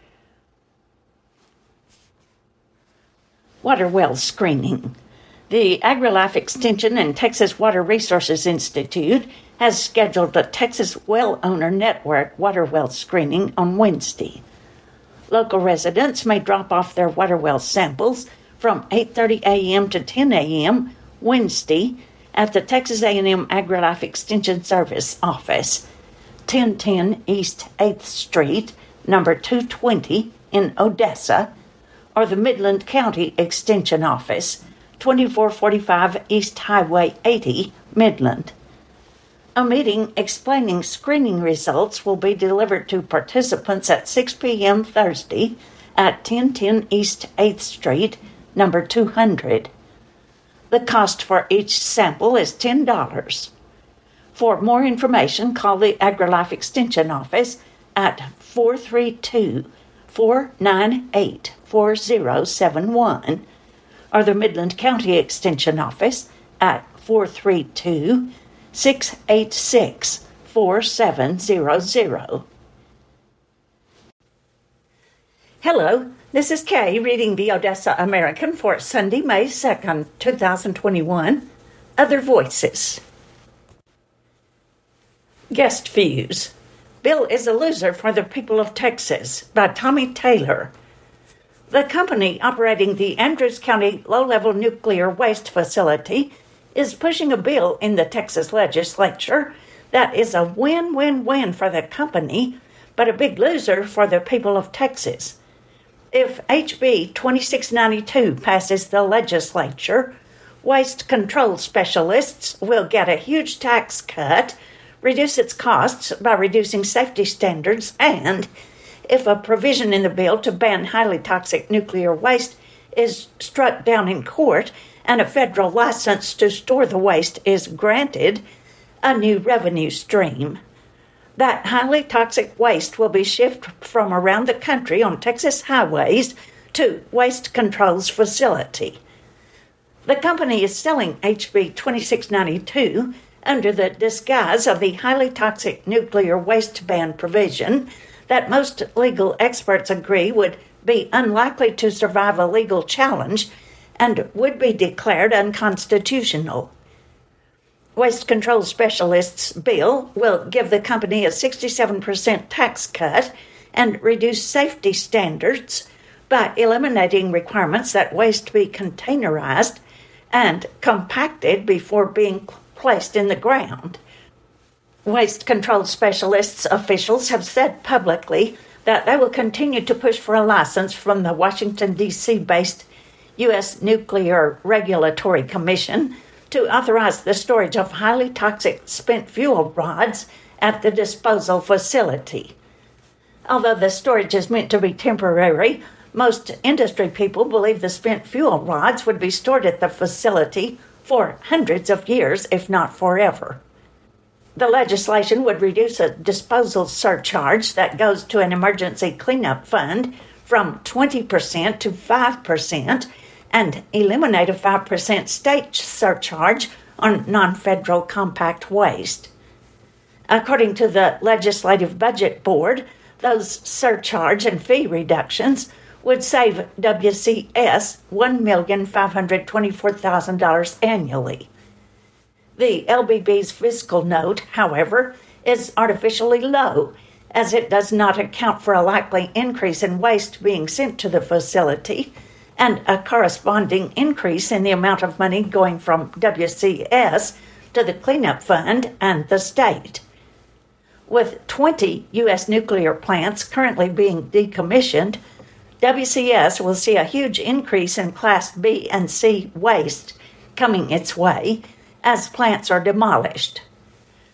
Water well screening. The AgriLife Extension and Texas Water Resources Institute has scheduled a Texas Well Owner Network water well screening on Wednesday. Local residents may drop off their water well samples from 8:30 a.m. to 10 a.m. Wednesday at the Texas A&M AgriLife Extension Service Office, 1010 East 8th Street, number 220 in Odessa, or the Midland County Extension Office, 2445 East Highway 80, Midland. A meeting explaining screening results will be delivered to participants at 6 p.m. Thursday at 1010 East 8th Street, number 200. The cost for each sample is $10. For more information, call the AgriLife Extension Office at 432-498-4071 or the Midland County Extension Office at 432-686-4700. Hello, this is Kay reading the Odessa American for Sunday, May 2nd, 2021. Other Voices. Guest Views. Bill is a Loser for the People of Texas by Tommy Taylor. The company operating the Andrews County Low-Level Nuclear Waste Facility is pushing a bill in the Texas legislature that is a win-win-win for the company, but a big loser for the people of Texas. If HB 2692 passes the legislature, waste control specialists will get a huge tax cut, reduce its costs by reducing safety standards, and if a provision in the bill to ban highly toxic nuclear waste is struck down in court and a federal license to store the waste is granted, a new revenue stream. That highly toxic waste will be shipped from around the country on Texas highways to Waste Control's facility. The company is selling HB 2692 under the disguise of the highly toxic nuclear waste ban provision that most legal experts agree would be unlikely to survive a legal challenge and would be declared unconstitutional. Waste Control Specialists' bill will give the company a 67% tax cut and reduce safety standards by eliminating requirements that waste be containerized and compacted before being placed in the ground. Waste Control Specialists officials have said publicly that they will continue to push for a license from the Washington, D.C.-based U.S. Nuclear Regulatory Commission to authorize the storage of highly toxic spent fuel rods at the disposal facility. Although the storage is meant to be temporary, most industry people believe the spent fuel rods would be stored at the facility for hundreds of years, if not forever. The legislation would reduce a disposal surcharge that goes to an emergency cleanup fund from 20% to 5% and eliminate a 5% state surcharge on non-federal compact waste. According to the Legislative Budget Board, those surcharge and fee reductions would save WCS $1,524,000 annually. The LBB's fiscal note, however, is artificially low, as it does not account for a likely increase in waste being sent to the facility and a corresponding increase in the amount of money going from WCS to the cleanup fund and the state. With 20 U.S. nuclear plants currently being decommissioned, WCS will see a huge increase in Class B and C waste coming its way as plants are demolished.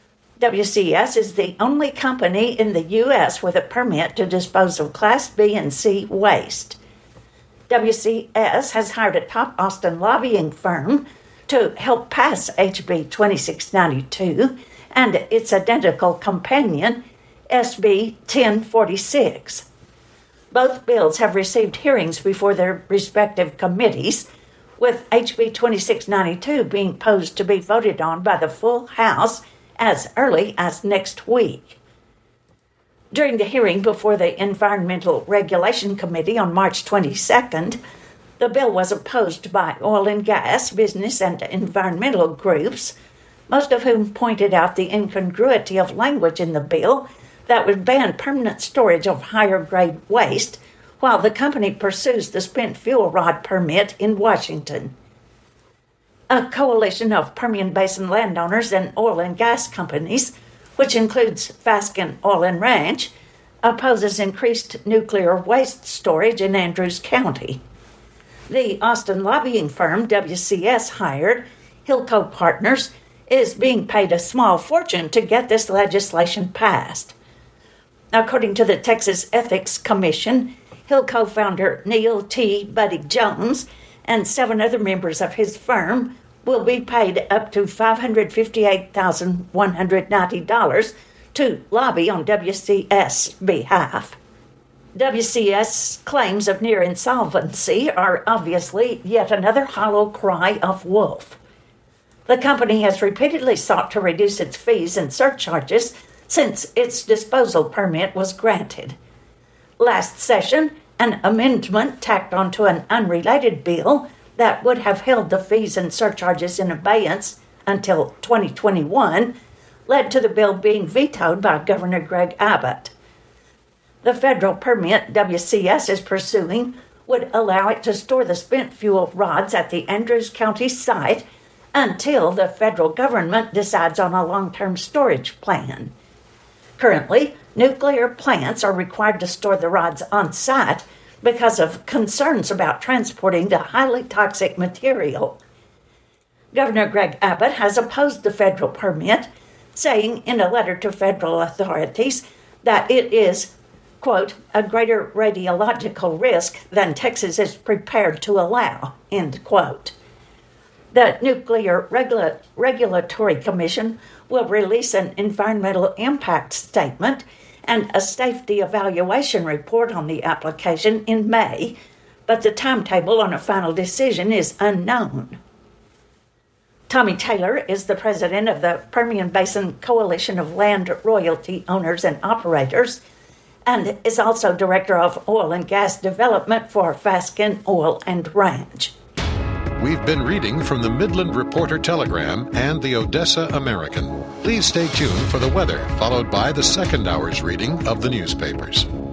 WCS is the only company in the U.S. with a permit to dispose of Class B and C waste. WCS has hired a top Austin lobbying firm to help pass HB 2692 and its identical companion, SB 1046. Both bills have received hearings before their respective committees, with HB 2692 being posed to be voted on by the full House as early as next week. During the hearing before the Environmental Regulation Committee on March 22nd, the bill was opposed by oil and gas, business, and environmental groups, most of whom pointed out the incongruity of language in the bill that would ban permanent storage of higher-grade waste while the company pursues the spent fuel rod permit in Washington. A coalition of Permian Basin landowners and oil and gas companies, which includes Fasken Oil and Ranch, opposes increased nuclear waste storage in Andrews County. The Austin lobbying firm WCS hired, Hilco Partners, is being paid a small fortune to get this legislation passed. According to the Texas Ethics Commission, Hilco founder Neil T. Buddy Jones and 7 other members of his firm will be paid up to $558,190 to lobby on WCS' behalf. WCS claims of near insolvency are obviously yet another hollow cry of wolf. The company has repeatedly sought to reduce its fees and surcharges since its disposal permit was granted. Last session, an amendment tacked onto an unrelated bill that would have held the fees and surcharges in abeyance until 2021 led to the bill being vetoed by Governor Greg Abbott. The federal permit WCS is pursuing would allow it to store the spent fuel rods at the Andrews County site until the federal government decides on a long-term storage plan. Currently, nuclear plants are required to store the rods on site because of concerns about transporting the highly toxic material. Governor Greg Abbott has opposed the federal permit, saying in a letter to federal authorities that it is, quote, a greater radiological risk than Texas is prepared to allow, end quote. The Nuclear Regulatory Commission will release an environmental impact statement and a safety evaluation report on the application in May, but the timetable on a final decision is unknown. Tommy Taylor is the president of the Permian Basin Coalition of Land Royalty Owners and Operators and is also director of oil and gas development for Fasken Oil and Ranch. We've been reading from the Midland Reporter Telegram and the Odessa American. Please stay tuned for the weather, followed by the second hour's reading of the newspapers.